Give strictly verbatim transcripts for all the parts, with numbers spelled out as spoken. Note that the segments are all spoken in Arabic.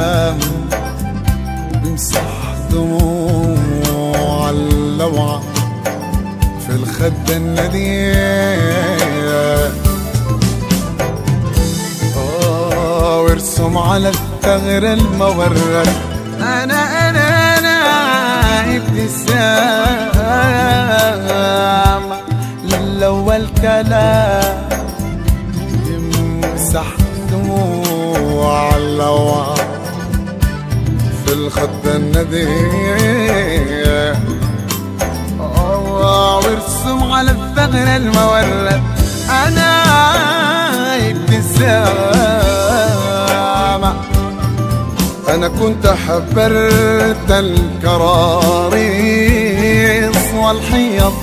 الكلام بمسح دموع اللوعة في الخد الندية، آه وارسم على الثغر المورد أنا أنا أنا ابتسامة للأول كلام يمسح دموع اللوعة في الخد الندية، وارسم على الثغر المورد أنا ابتسامة. أنا كنت حبرت الكراريص والحيض،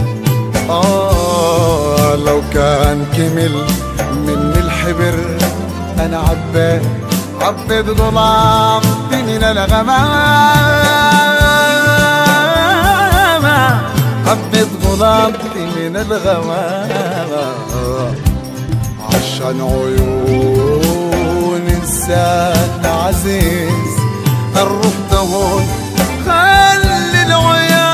آه لو كان كمل مني الحبر أنا عبيت عبيت ظلامتي من الغمامة، عبيت ظلامتي من الغمامة عشان عيون إنسان عزيز الرفت هون خلي العيان.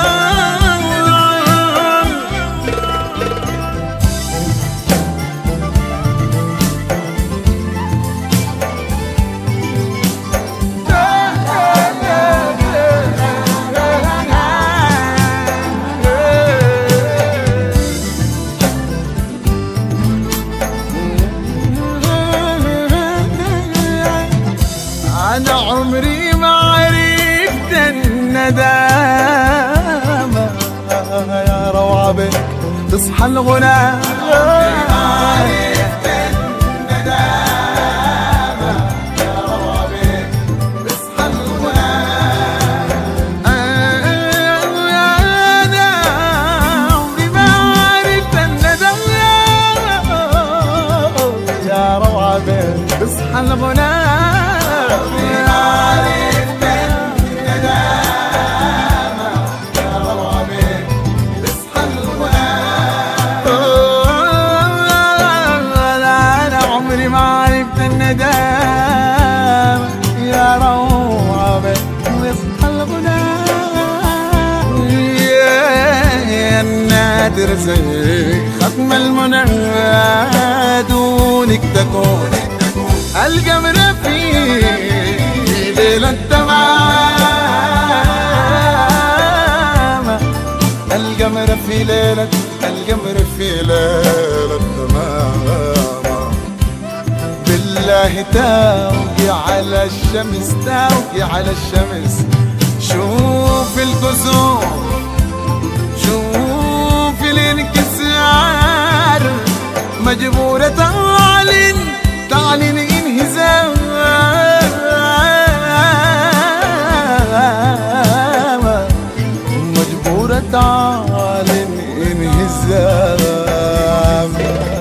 أنا عمري ما عرفت الندامة يا روعة بك تصحى الغنى، عمري ما عرفت الندامة يا روعة بك تصحى الغنى. أنا عمري ما عرفت الندامة يا روعة بك تصحى الغنى. الندامة يا روعة ويصحى الغنى، يا النادر زي ختم المنى دونك تكون القمر في ليلة التمامة، القمر في ليلة القمر في ليلة التمامة. بالله تاوقي على الشمس تاوقي على الشمس، شوف الكسوف شوف الانكسار مجبورة تعلن تعلن انهزام، مجبورة تعلن انهزام.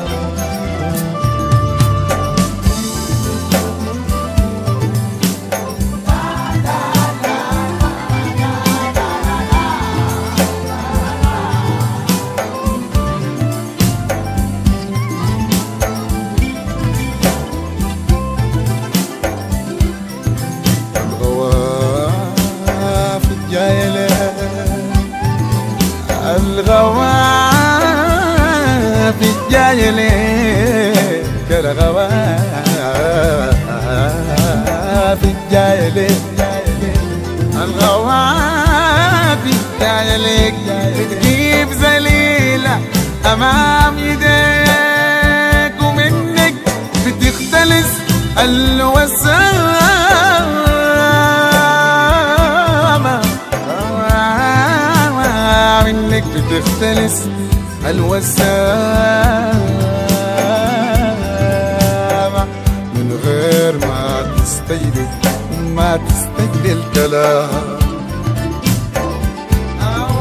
الغوافي جاي ليك، الغوافي جاي ليك، الغوافي جاي ليك تجيب ذليلة أمام يديك ومنك بتختلس الوسامة، منك بتختلس الوسامة من غير ما تستجدي ما تستجدي الكلام، أو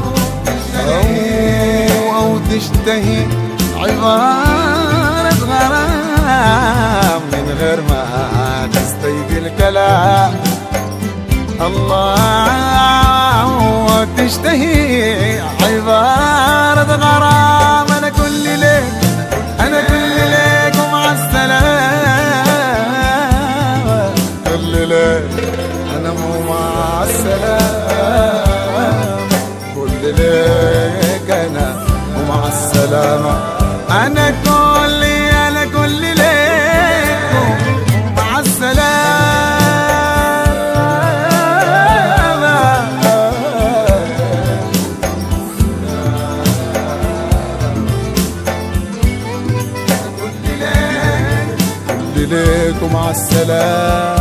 أو تشتهي عبارة غرام من غير ما تستجدي الكلام. الله تشتهي عبارة غرام. أنا كل ليك أنا كل ليك ومع السلامة، كل كل ليل أنا مو مع السلامة، كل ليل أنا مو مع السلامة، أنا كل أنا كل ليل مع السلامة، كل ليل كل ليل مع السلامة.